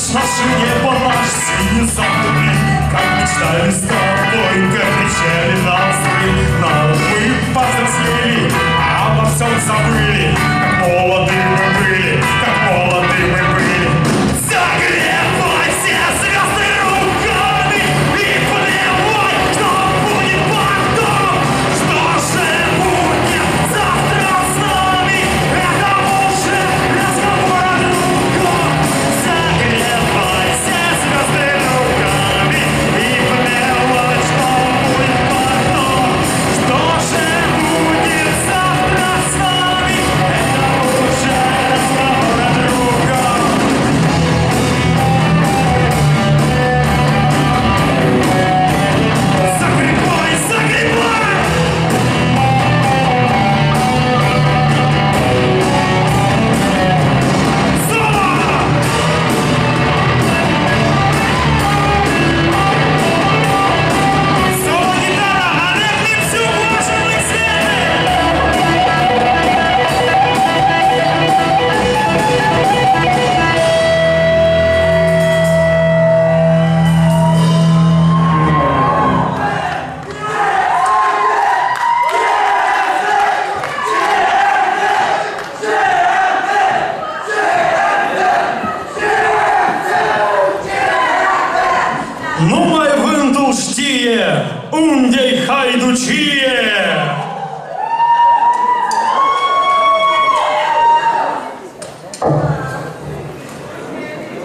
Наше небо, наш синий-золотый, как мечтали с тобой, как кричали нам сны. Но мы повзрослели, обо всем забыли, как молоды мы были, как молоды мы были. Загребайся звезды руками и плевать, что будет потом. Что же будет завтра с нами, это уже разговор о другом. Загребайся звезды руками и плевать, что будет потом. Что же будет завтра с нами, это уже разговор о другом. Загребай, загребай! Соло-гитара, Олег Лепсюк, уважаемые зрители! Numai vântul știe unde-i haiducie.